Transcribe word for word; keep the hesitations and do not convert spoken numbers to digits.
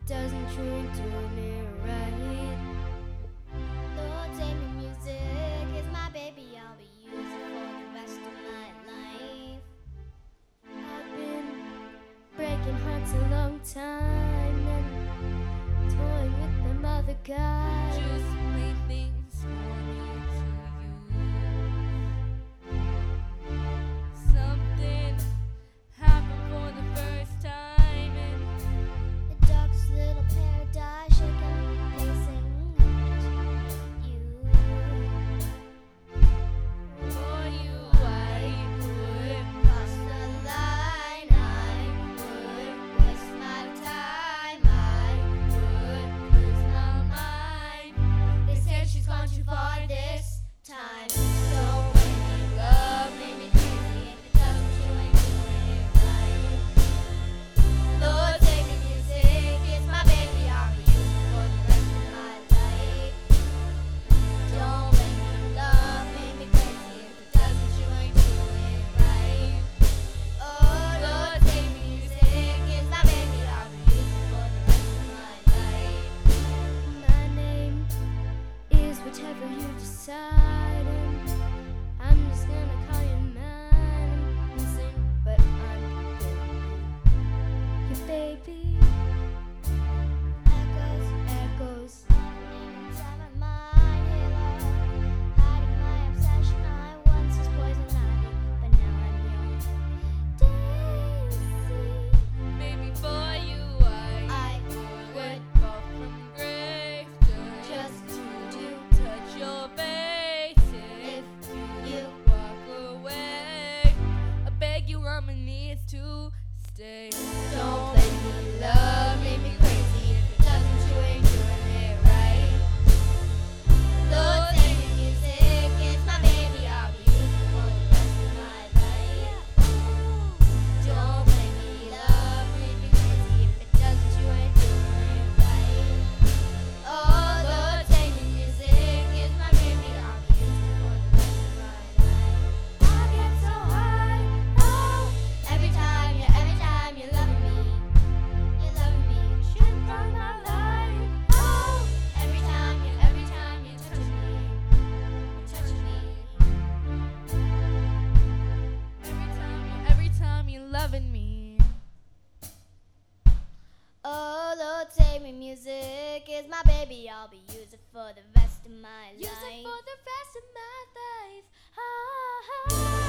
doesn't truly do me right. Lord, take me music is my baby, I'll be using for the rest of my life. I've been breaking hearts a long time and toying with them other guys. Just play things for me to you. Something happened for the first time and The darkest little paradise shaking, pacing you. for you I would Cross the line, I would waste my time, I would lose my mind. They said she's gone too far this time. Don't make me love, make me crazy. If it doesn't, you ain't doing it right. Lord, take me music, it's my baby, I'll be using for the rest of my life. Don't make me love, make me crazy. If it doesn't, you ain't doing it right. Oh Lord, take me music, it's my baby, I'll be using for the rest of my life. My name is whatever you decide, and I'm just gonna call you mine. I'm insane, but I'm your baby. Echoes, Echoes. inside my mind, halo, hiding my obsession. I once was poison ivy, but now I'm your Daisy. baby for you I I would would fall from grace just just to to touch your face if if you walk away. I beg you on my knees to stay. don't make me love, make me crazy. If it doesn't, you ain't doing it right. Lord, take me music, it's my baby, I'll be using for the rest of my life. Don't make me love, make me crazy. If it doesn't, you ain't doing it right. Oh Lord, take me music, it's my baby, I'll be using for the rest of my life. I get so high, oh, every time you, every time you're loving me, you're loving me, straight from my life. Oh, every time you, every time you touch me, you touch me. Every time you, every time you loving me. Oh Lord, take me music is my baby, I'll be using for the rest of my life. Use it for the rest of my life. Ah, ah.